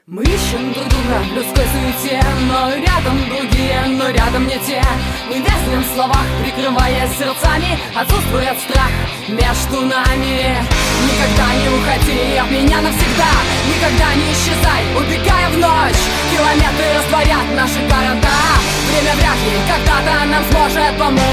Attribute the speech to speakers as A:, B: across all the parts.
A: Мы ищем друг друга в людской суете, но рядом другие, но рядом не те. Мы вязли в словах, прикрываясь сердцами, отсутствует страх между нами. Никогда не уходи от меня навсегда, никогда не исчезай, убегая в ночь. Километры растворят наши города, время вряд ли когда-то нам сможет помочь.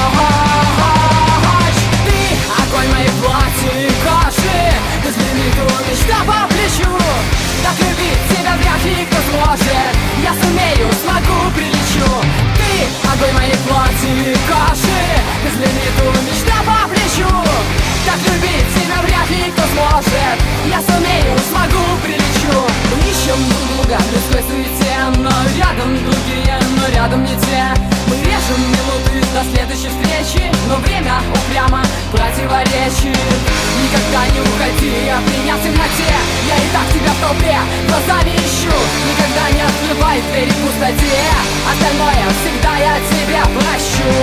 A: Ты огонь моей плоти и кожи, без лимиту мечта по плечу. Так любить тебя вряд ли кто сможет, я сумею, смогу, прилечу. Ты огонь моей плоти и кожи, без лимиту мечта по плечу. Так любить тебя вряд ли кто сможет, я сумею, смогу, прилечу. Мы ищем друг друга в людской суете, но рядом другие, но рядом не те. Мы режем минуты до следующей встречи, но время упрямо противоречит. Никогда не уходи от меня в темноте, я и так тебя в толпе глазами ищу. Никогда не открывай двери в пустоте, остальное всегда я тебя прощу.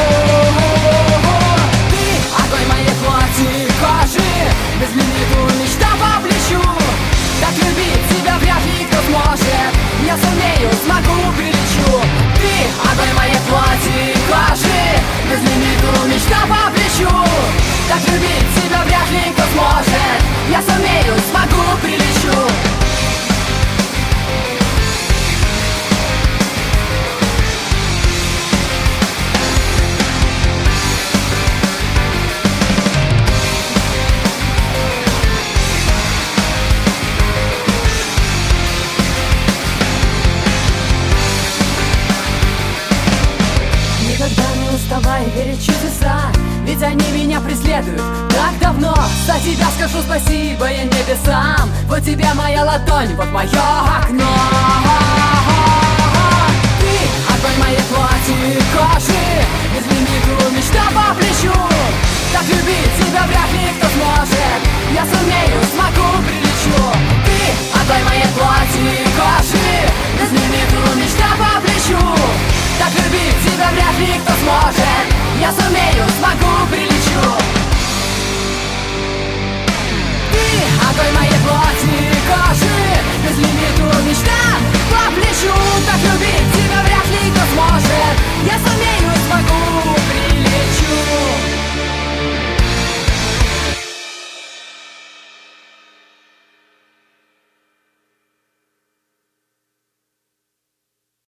A: Ты огонь моей плоти и кожи, без лимиту мечта по плечу. Так любить тебя вряд ли кто сможет, я сумею, смогу, прилечу. Ты огонь моей плоти и кожи, без лимиту мечта по плечу. Так любить тебя вряд ли кто сможет, я сумею, смогу, прилечу. Давай верить в чудеса, ведь они меня преследуют так давно. За тебя скажу спасибо я небесам, вот тебе моя ладонь, вот мое окно. Ты огонь моей плоти и кожи, без лимиту мечта по плечу. Так любить тебя вряд ли кто сможет.